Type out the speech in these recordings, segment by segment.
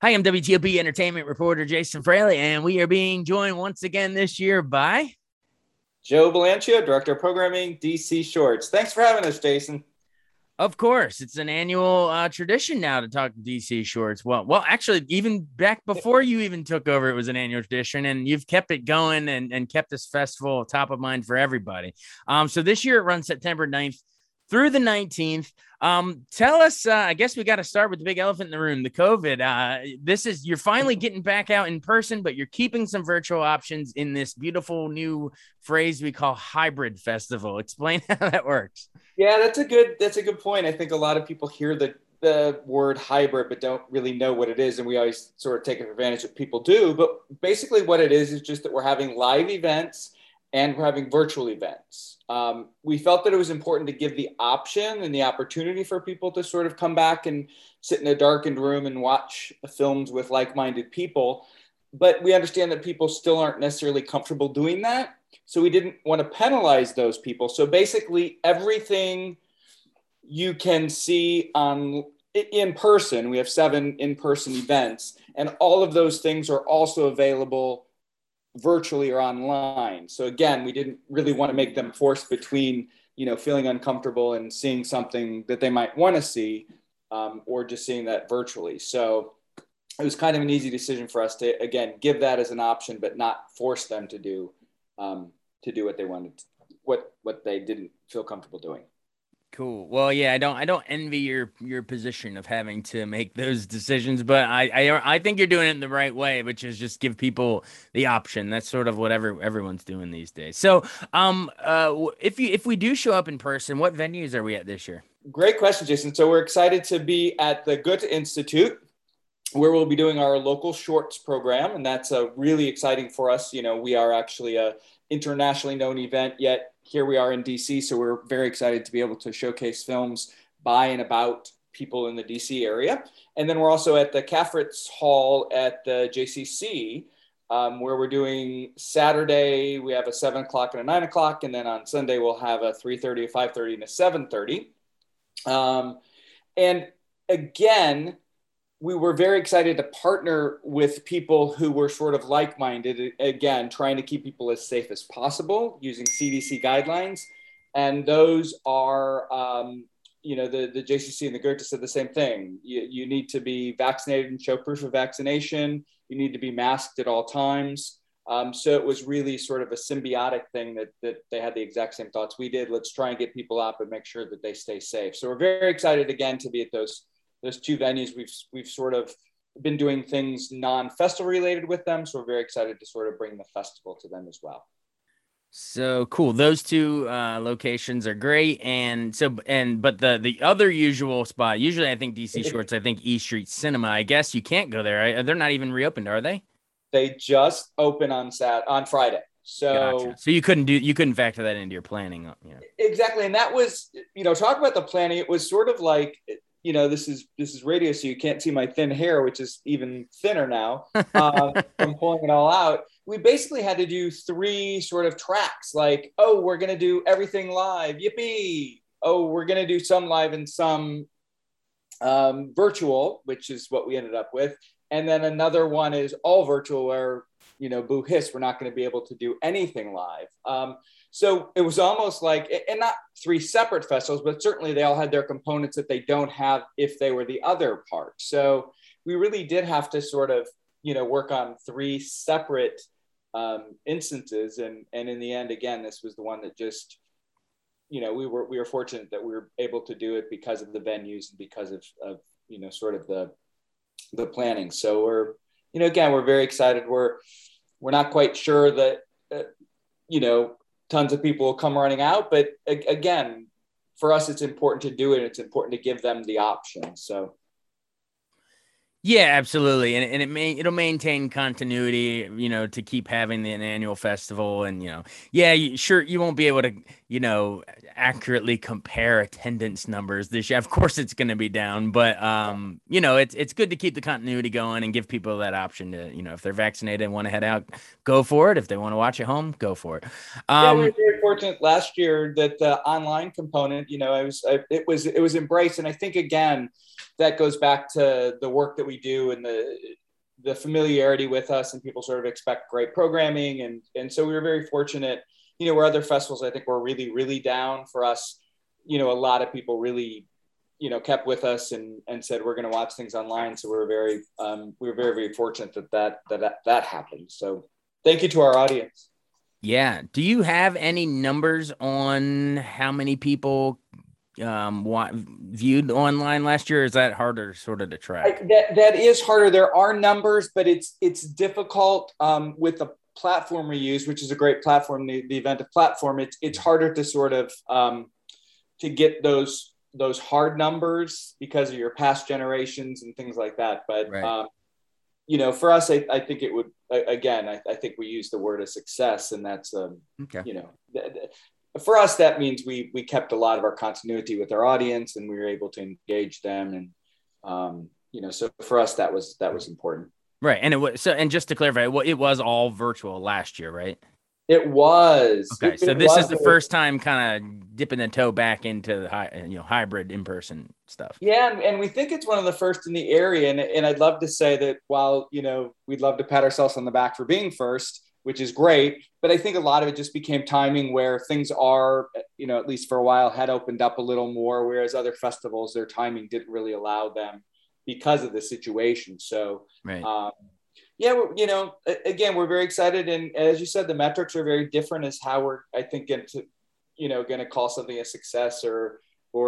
Hi, I'm WTOP entertainment reporter Jason Fraley, and we are being joined once again this year by Joe Balanchio, Director of Programming, DC Shorts. Thanks for having us, Jason. Of course, it's an annual tradition now to talk DC Shorts. Well, actually, even back before you even took over, it was an annual tradition, and you've kept it going and kept this festival top of mind for everybody. So this year it runs September 9th through the 19th. Tell us, I guess we got to start with the big elephant in the room, the COVID. You're finally getting back out in person, but you're keeping some virtual options in this beautiful new phrase we call hybrid festival. Explain how that works. Yeah, that's a good point. I think a lot of people hear the word hybrid, but don't really know what it is. And we always sort of take advantage of people do. But basically what it is just that we're having live events and we're having virtual events. We felt that it was important to give the option and the opportunity for people to sort of come back and sit in a darkened room and watch films with like-minded people. But we understand that people still aren't necessarily comfortable doing that. So we didn't want to penalize those people. So basically everything you can see in person, we have 7 in-person events, and all of those things are also available virtually or online. So again, we didn't really want to make them forced between, feeling uncomfortable and seeing something that they might want to see, or just seeing that virtually. So it was kind of an easy decision for us to, again, give that as an option, but not force them to do what they wanted, what they didn't feel comfortable doing. Cool. Well, yeah, I don't envy your position of having to make those decisions, but I think you're doing it in the right way, which is just give people the option. That's sort of what everyone's doing these days. So, if we do show up in person, what venues are we at this year? Great question, Jason. So we're excited to be at the Goethe Institute, where we'll be doing our local shorts program, and that's really exciting for us. We are actually a internationally known event, yet here we are in DC, so we're very excited to be able to showcase films by and about people in the DC area. And then we're also at the Cafritz Hall at the JCC, where we're doing Saturday, we have a 7 o'clock and a 9 o'clock, and then on Sunday we'll have a 3:30, a 5:30, and a 7:30. And again, we were very excited to partner with people who were sort of like-minded, again, trying to keep people as safe as possible using CDC guidelines. And those are, the JCC and the Goethe said the same thing. You need to be vaccinated and show proof of vaccination. You need to be masked at all times. So it was really sort of a symbiotic thing that they had the exact same thoughts we did. Let's try and get people out, but make sure that they stay safe. So we're very excited again to be at those 2 venues. We've sort of been doing things non-festival related with them. So we're very excited to sort of bring the festival to them as well. So cool. Those 2 locations are great. But the other usual spot, usually I think DC Shorts, I think E Street Cinema, I guess you can't go there. Right? They're not even reopened, are they? They just open on Friday. So, gotcha. So you couldn't factor that into your planning. Yeah. Exactly. And that was, talk about the planning. It was sort of like, this is radio, so you can't see my thin hair, which is even thinner now from pulling it all out. We basically had to do 3 sort of tracks, like, oh, we're going to do everything live. Yippee. Oh, we're going to do some live and some virtual, which is what we ended up with. And then another one is all virtual where, boo hiss, we're not going to be able to do anything live. So it was almost like, and not 3 separate festivals, but certainly they all had their components that they don't have if they were the other part. So we really did have to sort of, work on 3 separate instances. And in the end, again, this was the one that just, we were fortunate that we were able to do it because of the venues and because of sort of the planning. So we're, again, we're very excited. We're not quite sure that, tons of people will come running out, but again, for us, it's important to do it. It's important to give them the option. So. Yeah, absolutely. And it'll maintain continuity, to keep having an annual festival. And, sure, you won't be able to, accurately compare attendance numbers this year. Of course, it's going to be down, but, it's good to keep the continuity going and give people that option to, if they're vaccinated and want to head out, go for it. If they want to watch at home, go for it. Yeah, we were very fortunate last year that the online component, it was embraced. And I think, again, that goes back to the work that we we do and the familiarity with us, and people sort of expect great programming. And so we were very fortunate, where other festivals, I think, were really, really down. For us, a lot of people really, kept with us and said, we're going to watch things online. So we were very, very fortunate that happened. So thank you to our audience. Yeah. Do you have any numbers on how many people viewed online last year? Or is that harder sort of to track? That is harder. There are numbers, but it's difficult with the platform we use, which is a great platform, the Eventive platform. It's harder to sort of to get those hard numbers because of your past generations and things like that. But right. For us, I think it would, again, I think we use the word of success, and that's okay. For us, that means we kept a lot of our continuity with our audience, and we were able to engage them. And, so for us, that was important. Right. And it was, and just to clarify, it was all virtual last year, right? It was. Okay. So this is the first time kind of dipping the toe back into the hybrid in-person stuff. Yeah. And we think it's one of the first in the area. And I'd love to say that while, we'd love to pat ourselves on the back for being first, which is great. But I think a lot of it just became timing where things are, at least for a while, had opened up a little more, whereas other festivals, their timing didn't really allow them because of the situation. So, right. Yeah, again, we're very excited. And as you said, the metrics are very different as how we're, I think, going to call something a success or,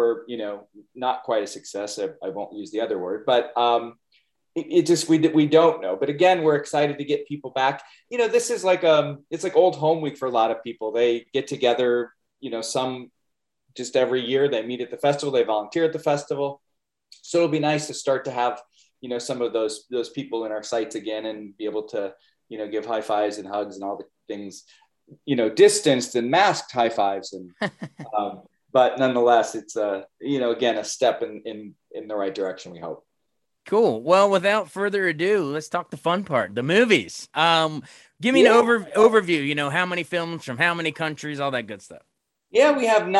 not quite a success. I won't use the other word, but it just, we don't know. But again, we're excited to get people back. This is like, it's like old home week for a lot of people. They get together, some just every year. They meet at the festival, they volunteer at the festival. So it'll be nice to start to have, some of those people in our sites again and be able to, give high fives and hugs and all the things, distanced and masked high fives. And, but nonetheless, it's, again, a step in the right direction, we hope. Cool. Well, without further ado, let's talk the fun part, the movies. Give me an overview, how many films from how many countries, all that good stuff. Yeah, we have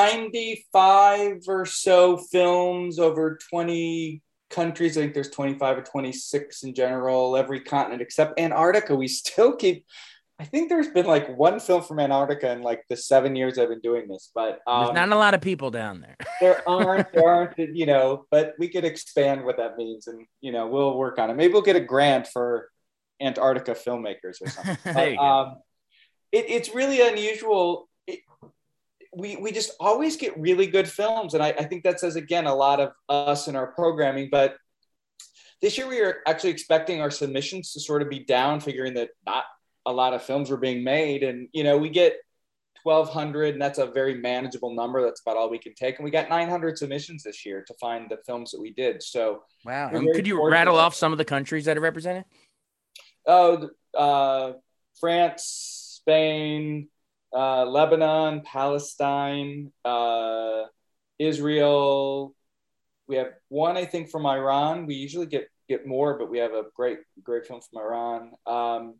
95 or so films over 20 countries. I think there's 25 or 26 in general, every continent except Antarctica. We still keep, I think there's been like one film from Antarctica in like the 7 years I've been doing this, but there's not a lot of people down there. there aren't, but we could expand what that means, and we'll work on it. Maybe we'll get a grant for Antarctica filmmakers or something. But, it's really unusual. We just always get really good films. And I think that says, again, a lot of us in our programming. But this year we are actually expecting our submissions to sort of be down, figuring that not a lot of films were being made. And, we get 1,200, and that's a very manageable number. That's about all we can take. And we got 900 submissions this year to find the films that we did. So, wow. And could you rattle off some of the countries that are represented? France, Spain, Lebanon, Palestine, Israel. We have one, I think, from Iran. We usually get more, but we have a great film from Iran.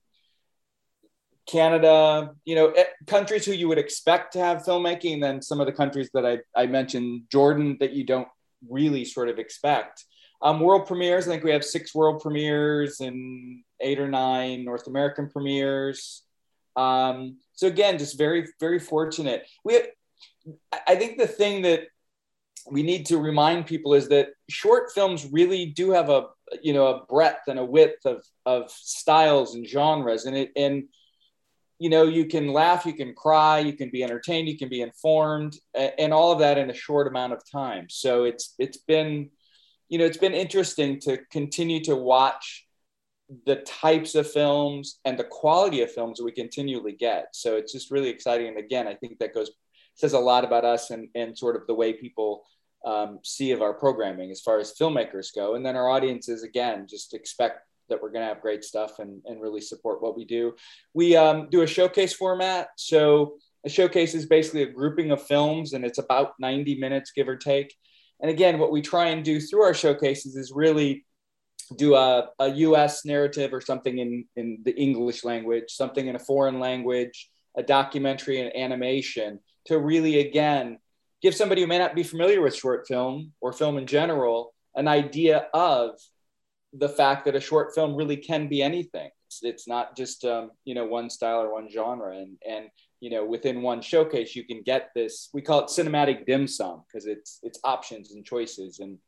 Canada, countries who you would expect to have filmmaking, and then some of the countries that I mentioned, Jordan, that you don't really sort of expect. World premieres, I think we have 6 world premieres and 8 or 9 North American premieres. So again, just very, very fortunate. I think the thing that we need to remind people is that short films really do have a breadth and a width of styles and genres. And you can laugh, you can cry, you can be entertained, you can be informed, and all of that in a short amount of time. So it's been interesting to continue to watch the types of films and the quality of films that we continually get. So it's just really exciting. And again, I think that says a lot about us and sort of the way people see of our programming as far as filmmakers go. And then our audiences, again, just expect that we're going to have great stuff and really support what we do. We do a showcase format. So a showcase is basically a grouping of films, and it's about 90 minutes, give or take. And again, what we try and do through our showcases is really do a US narrative or something in the English language, something in a foreign language, a documentary, and animation, to really, again, give somebody who may not be familiar with short film or film in general an idea of the fact that a short film really can be anything. It's not just one style or one genre, and within one showcase you can get this. We call it cinematic dim sum because it's options and choices, and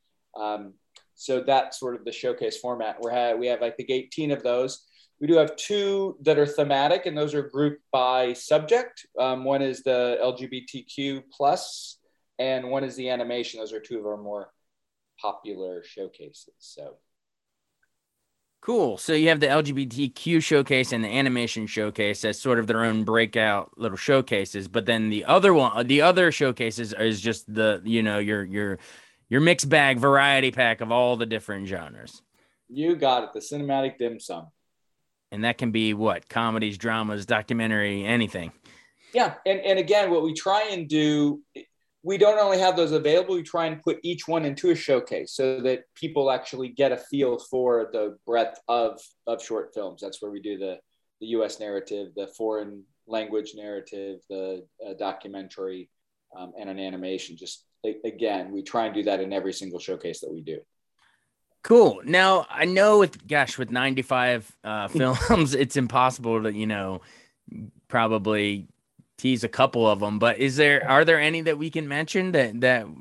so that's sort of the showcase format. We have I think 18 of those. We do have 2 that are thematic, and those are grouped by subject. One is the LGBTQ plus, and one is the animation. Those are 2 of our more popular showcases. So cool. So you have the LGBTQ showcase and the animation showcase as sort of their own breakout little showcases. But then the other showcases is just your mixed bag variety pack of all the different genres. You got it. The cinematic dim sum. And that can be what? Comedies, dramas, documentary, anything. Yeah. And again, what we try and do, we don't only have those available, we try and put each one into a showcase so that people actually get a feel for the breadth of short films. That's where we do the US narrative, the foreign language narrative, the documentary, and an animation. Just again, we try and do that in every single showcase that we do. Cool. Now I know with 95 films, it's impossible to, probably tease a couple of them, but are there any that we can mention that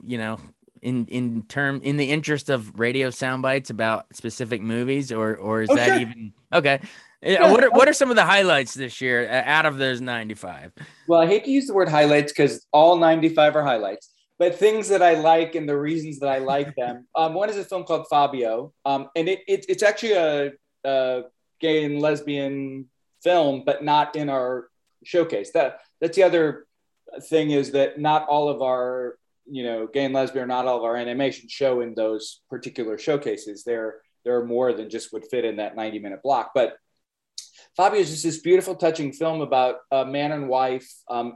in the interest of radio sound bites about specific movies, or is that sure. Even okay? Yeah. What are some of the highlights this year out of those 95? Well, I hate to use the word highlights because all 95 are highlights, but things that I like and the reasons that I like them. One is a film called Fabio, and it's actually a gay and lesbian film, but not in our showcase. That's the other thing, is that not all of our, gay and lesbian, or not all of our animation show in those particular showcases. There are more than just would fit in that 90-minute block. But Fabio is just this beautiful, touching film about a man and wife,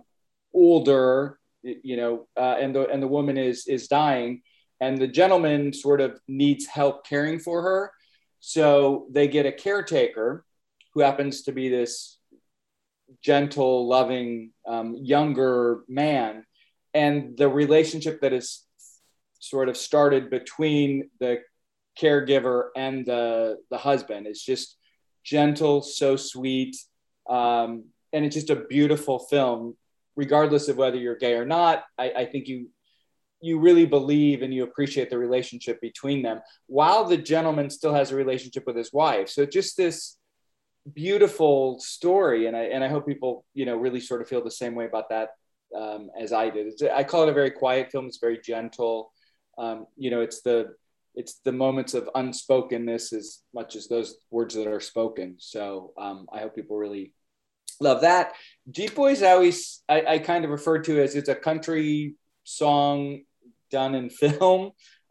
older, and the woman is dying, and the gentleman sort of needs help caring for her. So they get a caretaker who happens to be this gentle, loving, younger man. And the relationship that is sort of started between the caregiver and the husband is just gentle, so sweet. And it's just a beautiful film, regardless of whether you're gay or not. I think you really believe and you appreciate the relationship between them, while the gentleman still has a relationship with his wife. So just this beautiful story, and I hope people really sort of feel the same way about that as I did. I call it a very quiet film. It's very gentle. It's the moments of unspokenness as much as those words that are spoken. So I hope people really love that. Jeep Boys, I kind of refer to as, it's a country song done in film.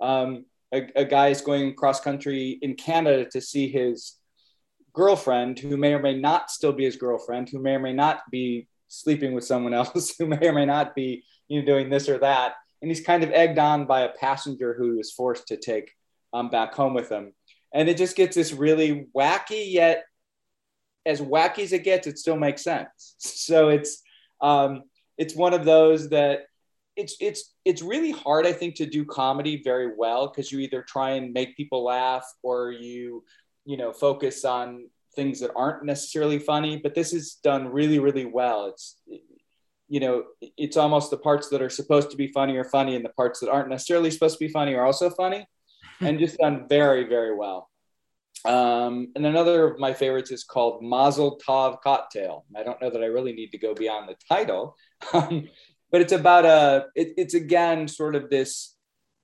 A guy is going cross country in Canada to see his girlfriend, who may or may not still be his girlfriend, who may or may not be sleeping with someone else, who may or may not be doing this or that. And he's kind of egged on by a passenger who is forced to take back home with him. And it just gets this really wacky, yet as wacky as it gets, it still makes sense. So it's one of those that it's really hard, I think, to do comedy very well, because you either try and make people laugh, or you focus on things that aren't necessarily funny. But this is done really, really well. It's almost the parts that are supposed to be funny are funny, and the parts that aren't necessarily supposed to be funny are also funny, and just done very, very well. And another of my favorites is called Mazel Tov Cocktail. I don't know that I really need to go beyond the title, but it's about it's again sort of this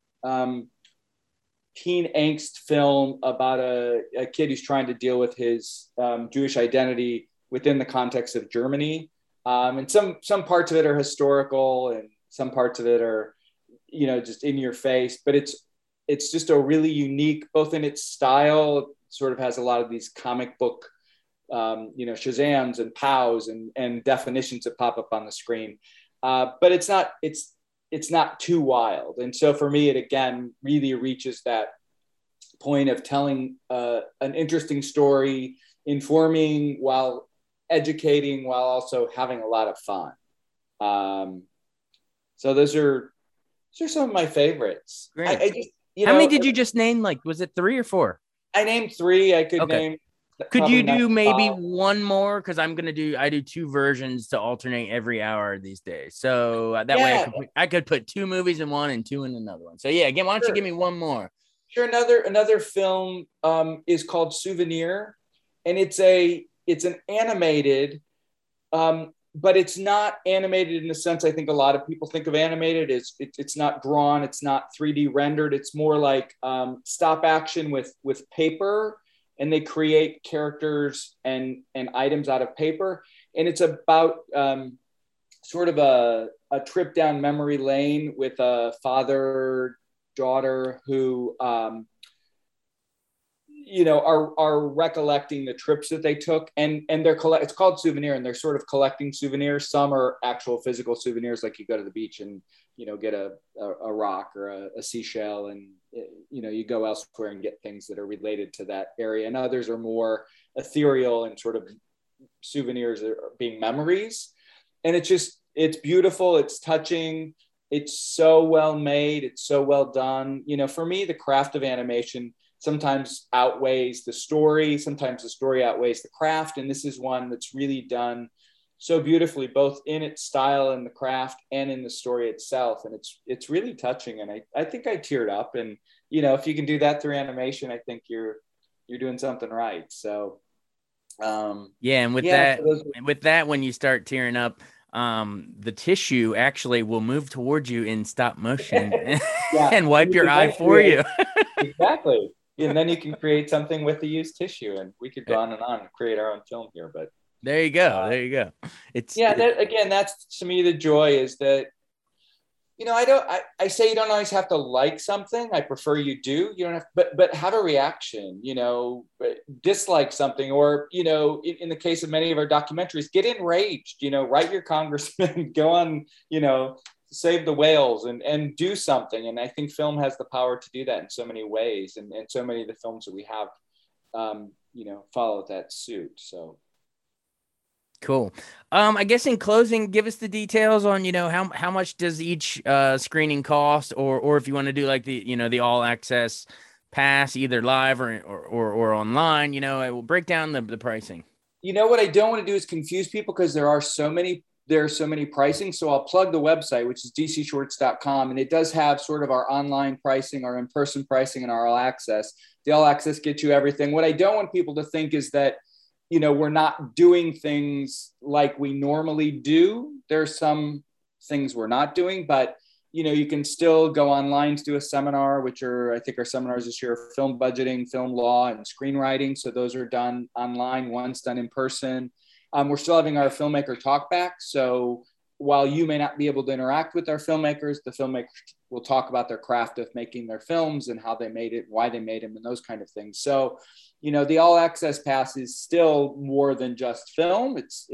teen angst film about a kid who's trying to deal with his Jewish identity within the context of Germany. And some parts of it are historical, and some parts of it are, just in your face. But it's just a really unique, both in its style, sort of has a lot of these comic book, Shazams and pows and definitions that pop up on the screen. But it's not too wild. And so for me, it again really reaches that point of telling an interesting story, informing while educating, while also having a lot of fun. So those are some of my favorites. Great. How many did you just name? Like, was it 3 or 4? I named three. I could Okay. name. Could you do maybe 95. one more? Because I do two versions to alternate every hour these days. So that way Yeah, I could put two movies in one and two in another one. So yeah, again, why don't you sure. give me one more? Sure. Another film is called Souvenir, and it's an animated, but it's not animated in the sense I think a lot of people think of animated. It's not drawn, it's not 3D rendered. It's more like stop action with paper, and they create characters and items out of paper, and it's about sort of a trip down memory lane with a father daughter who are recollecting the trips that they took, and it's called Souvenir, and they're sort of collecting souvenirs. Some are actual physical souvenirs, like you go to the beach and get a rock or a seashell, and you go elsewhere and get things that are related to that area, and others are more ethereal and sort of souvenirs that are being memories. And it's beautiful, it's touching, it's so well made, it's so well done. For me, the craft of animation sometimes outweighs the story, sometimes the story outweighs the craft, and this is one that's really done so beautifully, both in its style and the craft and in the story itself. And it's really touching, and I think I teared up. And if you can do that through animation, I think you're doing something right. So Yeah, and with that, when you start tearing up, the tissue actually will move towards you in stop motion yeah, and wipe your eye for you. Exactly. And then you can create something with the used tissue, and we could go on and create our own film here. But there you go. There you go. That's to me the joy is that I say you don't always have to like something. I prefer you do. You don't have, but have a reaction. Dislike something, or in the case of many of our documentaries, get enraged. Write your congressman, go on. Save the whales and do something. And I think film has the power to do that in so many ways, and so many of the films that we have, follow that suit. So. Cool. I guess in closing, give us the details on, how much does each screening cost, or if you want to do like the all access pass, either live or online, it will break down the pricing. What I don't want to do is confuse people, because there are so many pricing. So I'll plug the website, which is dcshorts.com. And it does have sort of our online pricing, our in-person pricing, and our all access. The all access gets you everything. What I don't want people to think is that, we're not doing things like we normally do. There's some things we're not doing, but you can still go online to do a seminar, which I think our seminars this year are film budgeting, film law, and screenwriting. So those are done online. One's done in person. We're still having our filmmaker talk back. So while you may not be able to interact with our filmmakers, the filmmakers will talk about their craft of making their films and how they made it, why they made them, and those kind of things. So, the all access pass is still more than just film. It's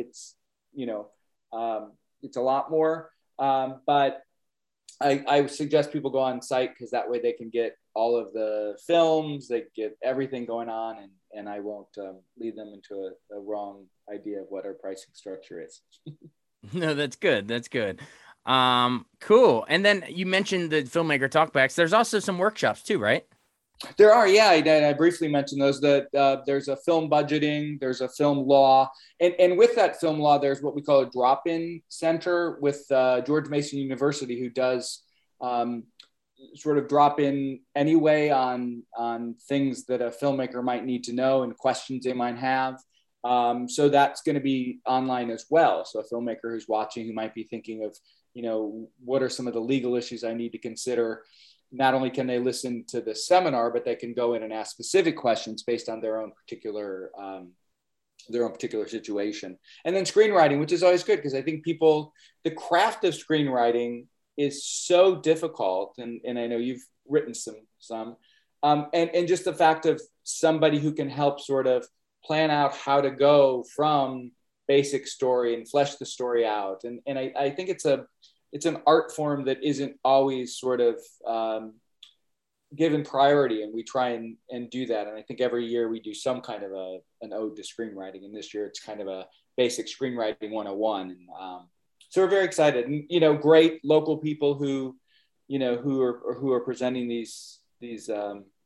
a lot more. But I suggest people go on site, because that way they can get all of the films, they get everything going on, and I won't lead them into a wrong idea of what our pricing structure is. No, that's good. That's good. Cool. And then you mentioned the filmmaker talkbacks. There's also some workshops too, right? There are, yeah. I briefly mentioned those. There's a film budgeting, there's a film law, and with that film law, there's what we call a drop-in center with George Mason University, who does sort of drop in anyway on things that a filmmaker might need to know and questions they might have. So that's going to be online as well. So a filmmaker who's watching, who might be thinking of, what are some of the legal issues I need to consider? Not only can they listen to the seminar, but they can go in and ask specific questions based on their own particular situation. And then screenwriting, which is always good, because I think the craft of screenwriting is so difficult. And I know you've written some, and just the fact of somebody who can help sort of plan out how to go from basic story and flesh the story out. And I think it's an art form that isn't always sort of given priority, and we try and do that. And I think every year we do some kind of an ode to screenwriting, and this year it's kind of a basic screenwriting 101. And so we're very excited, and great local people who are presenting these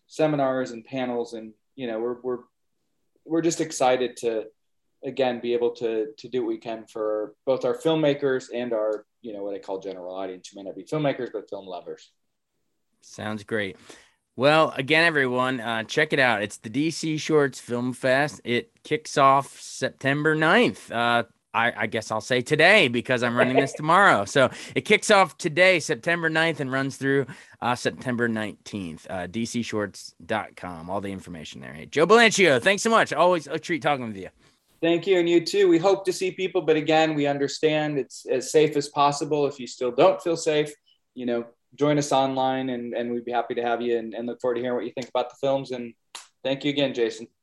seminars and panels. And, we're just excited to, again, be able to do what we can for both our filmmakers and our, what I call general audience, who may not be filmmakers, but film lovers. Sounds great. Well, again, everyone, check it out. It's the DC Shorts Film Fest. It kicks off September 9th. I guess I'll say today because I'm running this tomorrow. So it kicks off today, September 9th, and runs through September 19th. DCShorts.com. All the information there. Hey, Joe Balancio, thanks so much. Always a treat talking with you. Thank you. And you too. We hope to see people, but again, we understand it's as safe as possible. If you still don't feel safe, join us online, and we'd be happy to have you, and look forward to hearing what you think about the films. And thank you again, Jason.